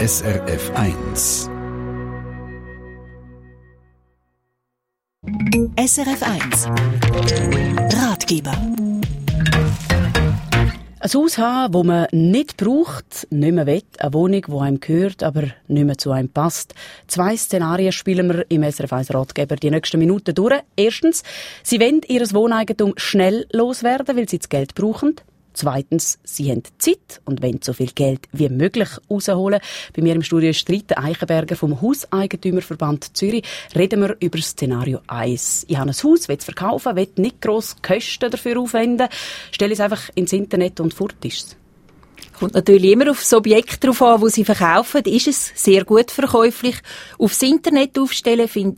SRF 1. SRF 1 Ratgeber. Ein Haus haben, das man nicht braucht, nicht mehr will. Eine Wohnung, die einem gehört, aber nicht mehr zu einem passt. 2 Szenarien spielen wir im SRF 1 Ratgeber die nächsten Minuten durch. Erstens, Sie wollen ihr Wohneigentum schnell loswerden, weil sie das Geld brauchen. Zweitens, Sie haben Zeit und wollen so viel Geld wie möglich rausholen. Bei mir im Studio ist Rita Eichenberger vom Hauseigentümerverband Zürich. Reden wir über Szenario 1. Ich habe ein Haus, will es verkaufen, will nicht gross Kosten dafür aufwenden. Stelle es einfach ins Internet und fort ist es. Kommt natürlich immer auf das Objekt drauf an, das Sie verkaufen. Ist es sehr gut verkäuflich. Aufs Internet aufstellen, finde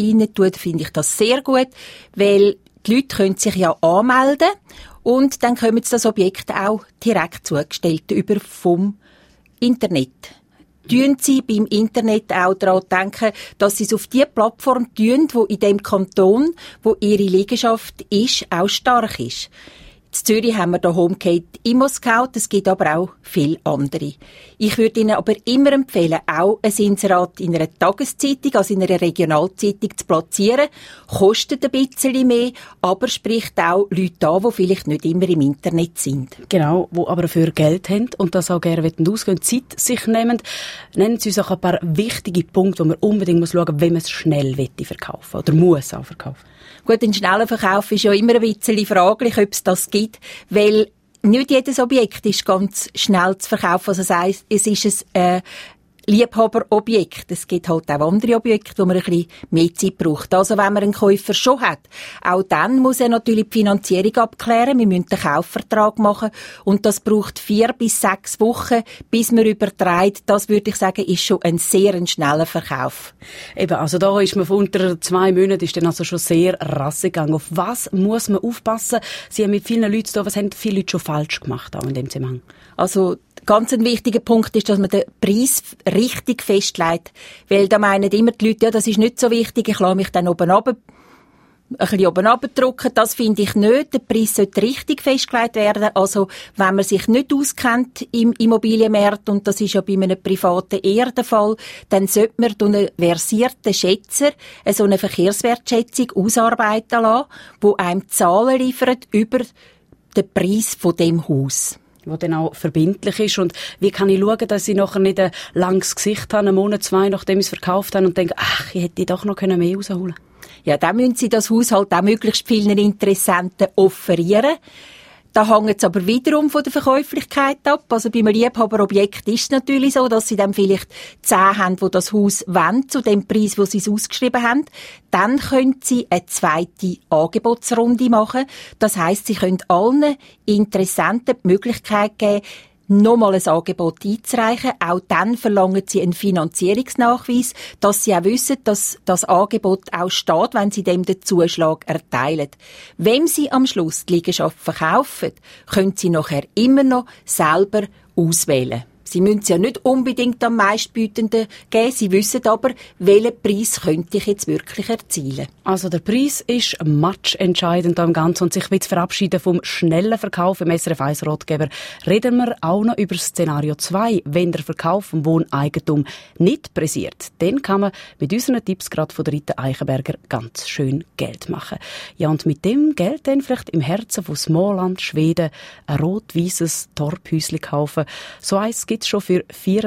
ich das sehr gut, weil die Leute können sich ja anmelden und dann kommen sie das Objekt auch direkt zugestellt über vom Internet. Tun Sie beim Internet auch daran denken, dass Sie es auf die Plattform tun, wo in dem Kanton, wo Ihre Liegenschaft ist, auch stark ist. In Zürich haben wir da Homecade ImmoScout, es gibt aber auch viele andere. Ich würde Ihnen aber immer empfehlen, auch ein Inserat in einer Tageszeitung, also in einer Regionalzeitung zu platzieren. Kostet ein bisschen mehr, aber spricht auch Leute an, die vielleicht nicht immer im Internet sind. Genau, die aber für Geld haben und das auch gerne ausgehen, Zeit sich nehmen. Nennen Sie uns auch ein paar wichtige Punkte, die man unbedingt schauen muss, wenn man es schnell verkaufen oder muss auch verkaufen. Gut, ein schneller Verkauf ist ja immer ein bisschen fraglich, ob es das gibt, weil nicht jedes Objekt ist ganz schnell zu verkaufen. Also das heisst, es ist ein Liebhaberobjekt. Es gibt halt auch andere Objekte, wo man ein bisschen mehr Zeit braucht. Also wenn man einen Käufer schon hat, auch dann muss er natürlich die Finanzierung abklären. Wir müssen den Kaufvertrag machen und das braucht 4 bis 6 Wochen, bis man überträgt. Das würde ich sagen, ist schon ein sehr schneller Verkauf. Eben, also da ist man von unter 2 Monaten ist dann also schon sehr rassig gegangen. Auf was muss man aufpassen? Sie haben mit vielen Leuten zu tun. Was haben viele Leute schon falsch gemacht auch in dem Zusammenhang? Also ganz ein wichtiger Punkt ist, dass man den Preis richtig festlegt. Weil da meinen immer die Leute, ja, das ist nicht so wichtig, ich lasse mich dann ein bisschen oben runterdrücken. Das finde ich nicht. Der Preis sollte richtig festgelegt werden. Also, wenn man sich nicht auskennt im Immobilienmarkt, und das ist ja bei einem Privaten eher der Fall, dann sollte man durch einen versierten Schätzer so eine Verkehrswertschätzung ausarbeiten lassen, die einem Zahlen liefert über den Preis von dem Haus. Wo dann auch verbindlich ist. Und wie kann ich schauen, dass ich nachher nicht ein langes Gesicht habe, einen Monat, 2, nachdem ich es verkauft habe und denke, ach, ich hätte doch noch mehr rausholen können. Ja, dann müssen Sie das Haus halt auch möglichst vielen Interessenten offerieren. Da hängt es aber wiederum von der Verkäuflichkeit ab. Also bei einem Liebhaberobjekt ist es natürlich so, dass Sie dann vielleicht 10 haben, die das Haus wollen, zu dem Preis, wo Sie es ausgeschrieben haben. Dann können Sie eine zweite Angebotsrunde machen. Das heisst, Sie können allen Interessenten die Möglichkeit geben, nochmal ein Angebot einzureichen. Auch dann verlangen Sie einen Finanzierungsnachweis, dass Sie auch wissen, dass das Angebot auch steht, wenn Sie dem den Zuschlag erteilen. Wenn Sie am Schluss die Liegenschaft verkaufen, können Sie nachher immer noch selber auswählen. Sie müssen es ja nicht unbedingt am meistbietenden geben. Sie wissen aber, welchen Preis könnte ich jetzt wirklich erzielen. Also der Preis ist matchentscheidend am Ganzen. Und sich zu verabschieden vom schnellen Verkauf im SRF 1 Ratgeber, reden wir auch noch über Szenario 2. Wenn der Verkauf vom Wohneigentum nicht pressiert, dann kann man mit unseren Tipps gerade von der Rita Eichenberger ganz schön Geld machen. Ja, und mit dem Geld dann vielleicht im Herzen von Småland, Schweden, ein rot-weißes Torfhäuschen kaufen. So eins gibt schon für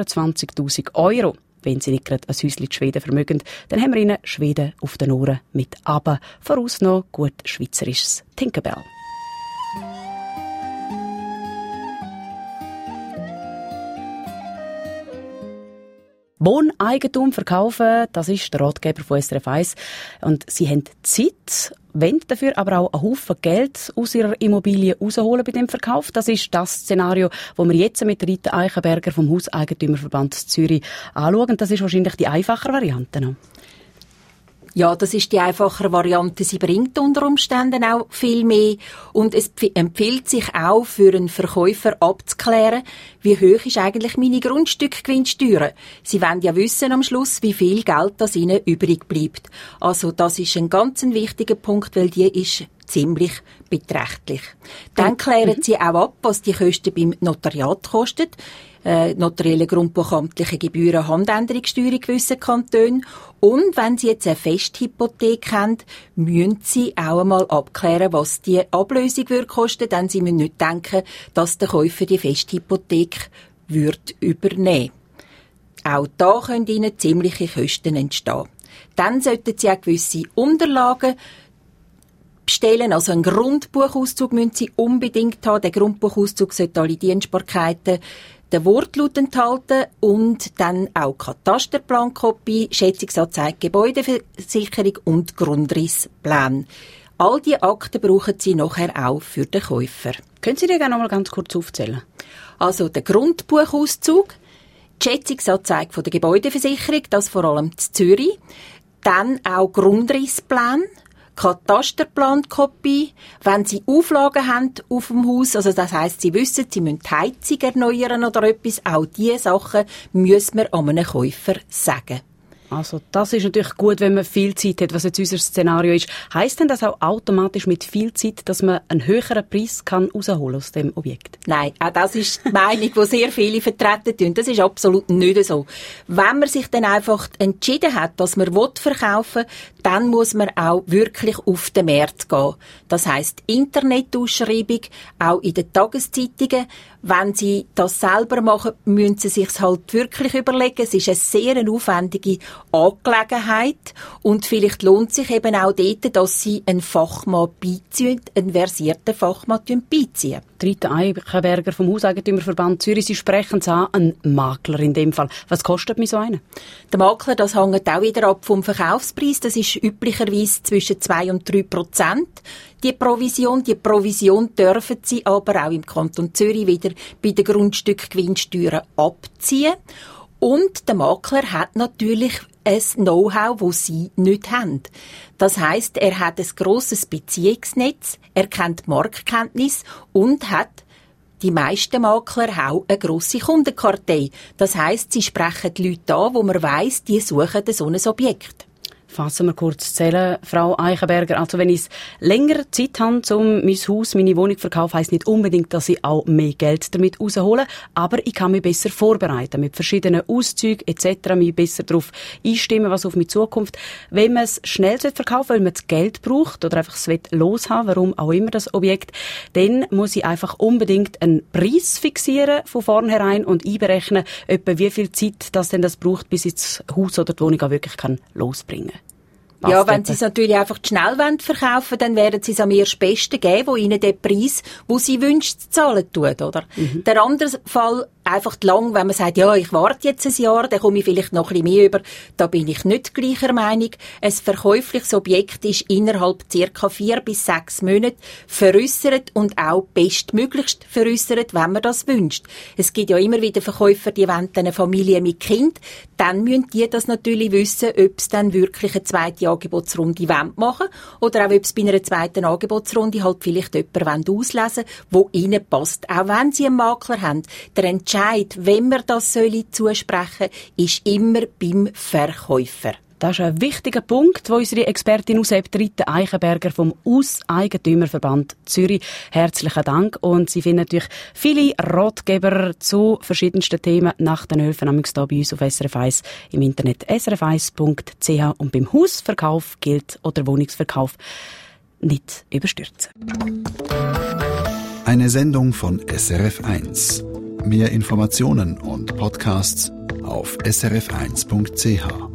24'000 €. Wenn Sie nicht gerade ein Häuschen in Schweden vermögen, dann haben wir Ihnen Schweden auf den Ohren mit «Aber» voraus noch gut schweizerisches Tinkerbell. Wohneigentum verkaufen, das ist der Ratgeber von SRF 1. Und Sie haben Zeit, wollen dafür aber auch einen Haufen Geld aus Ihrer Immobilie rausholen bei dem Verkauf. Das ist das Szenario, das wir jetzt mit Rita Eichenberger vom Hauseigentümerverband Zürich anschauen. Das ist wahrscheinlich die einfachere Variante noch. Ja, das ist die einfachere Variante. Sie bringt unter Umständen auch viel mehr. Und es empfiehlt sich auch für einen Verkäufer abzuklären, wie hoch ist eigentlich meine Grundstückgewinnsteuer. Sie wollen ja wissen am Schluss, wie viel Geld das ihnen übrig bleibt. Also das ist ein ganz wichtiger Punkt, weil die ist ziemlich beträchtlich. Dann klären sie auch ab, was die Kosten beim Notariat kosten. Notarielle grundbuchamtliche Gebühren, Handänderungssteuer in gewissen Kantonen. Und wenn Sie jetzt eine Festhypothek haben, müssen Sie auch einmal abklären, was die Ablösung würde kosten, denn Sie müssen nicht denken, dass der Käufer die Festhypothek wird übernehmen. Auch da können Ihnen ziemliche Kosten entstehen. Dann sollten Sie auch gewisse Unterlagen bestellen, also einen Grundbuchauszug müssen Sie unbedingt haben. Der Grundbuchauszug sollte alle Dienstbarkeiten, den Wortlaut enthalten und dann auch Katasterplankopie, Schätzungsanzeige, Gebäudeversicherung und Grundrissplan. All diese Akten brauchen Sie nachher auch für den Käufer. Können Sie die gerne noch mal ganz kurz aufzählen? Also der Grundbuchauszug, die Schätzungsanzeige von der Gebäudeversicherung, das vor allem in Zürich, dann auch Grundrissplan, Katasterplankopie, wenn Sie Auflagen haben auf dem Haus, also das heisst, Sie wissen, Sie müssen die Heizung erneuern oder etwas, auch diese Sachen müssen wir an einem Käufer sagen. Also das ist natürlich gut, wenn man viel Zeit hat, was jetzt unser Szenario ist. Heisst denn das auch automatisch mit viel Zeit, dass man einen höheren Preis kann rausholen aus dem Objekt? Nein, auch das ist die Meinung, die sehr viele vertreten tun. Das ist absolut nicht so. Wenn man sich dann einfach entschieden hat, dass man verkaufen will, dann muss man auch wirklich auf den Markt gehen. Das heisst Internetausschreibung, auch in den Tageszeitungen. Wenn Sie das selber machen, müssen Sie sich halt wirklich überlegen. Es ist eine sehr aufwendige Angelegenheit und vielleicht lohnt sich eben auch dort, dass Sie einen Fachmann beiziehen, einen versierten Fachmann beiziehen. Rita Eichenberger vom Hauseigentümerverband Zürich, Sie sprechen es an, ein Makler in dem Fall. Was kostet mir so einen? Der Makler, das hängt auch wieder ab vom Verkaufspreis. Das ist üblicherweise zwischen 2 und 3%. Die Provision dürfen Sie aber auch im Kanton Zürich wieder bei den Grundstückgewinnsteuern abziehen. Und der Makler hat natürlich ein Know-how, das Sie nicht haben. Das heisst, er hat ein grosses Beziehungsnetz, er kennt Marktkenntnis und hat die meisten Makler auch eine grosse Kundenkartei. Das heisst, sie sprechen die Leute an, wo man weiss, die suchen so ein Objekt. Fassen wir kurz zählen, Frau Eichenberger. Also wenn ich länger Zeit habe, um mein Haus, meine Wohnung zu verkaufen, heisst nicht unbedingt, dass ich auch mehr Geld damit raushole, aber ich kann mich besser vorbereiten, mit verschiedenen Auszügen etc., mich besser darauf einstimmen, was auf mich zukommt. Wenn man es schnell verkaufen will, weil man das Geld braucht oder einfach es loshaben, warum auch immer das Objekt, dann muss ich einfach unbedingt einen Preis fixieren von vornherein und einberechnen, etwa wie viel Zeit das denn das braucht, bis ich das Haus oder die Wohnung auch wirklich losbringen kann. Ja, wenn Sie es natürlich einfach schnell verkaufen wollen, dann werden Sie es am erstbesten geben, wo Ihnen den Preis, den Sie wünschen, zahlen tut, oder? Der andere Fall, einfach lang, wenn man sagt, ja, ich warte jetzt ein Jahr, dann komme ich vielleicht noch ein bisschen mehr über, da bin ich nicht gleicher Meinung. Ein verkäufliches Objekt ist innerhalb ca. 4 bis 6 Monate veräussert und auch bestmöglichst veräussert, wenn man das wünscht. Es gibt ja immer wieder Verkäufer, die wollen eine Familie mit Kind, dann müssen die das natürlich wissen, ob es dann wirklich eine zweite Angebotsrunde machen wollen oder auch ob es bei einer zweiten Angebotsrunde halt vielleicht jemanden auslesen wollen, der ihnen passt. Auch wenn sie einen Makler haben, der Entscheid, wem man das zusprechen soll, ist immer beim Verkäufer. Das ist ein wichtiger Punkt, wo unsere Expertin aushebt, Rita Eichenberger vom Hauseigentümerverband Zürich. Herzlichen Dank. Und Sie finden natürlich viele Ratgeber zu verschiedensten Themen nach den 11 hier bei uns auf SRF 1 im Internet srf1.ch. Und beim Hausverkauf gilt oder Wohnungsverkauf nicht überstürzen. Eine Sendung von SRF 1. Mehr Informationen und Podcasts auf srf1.ch.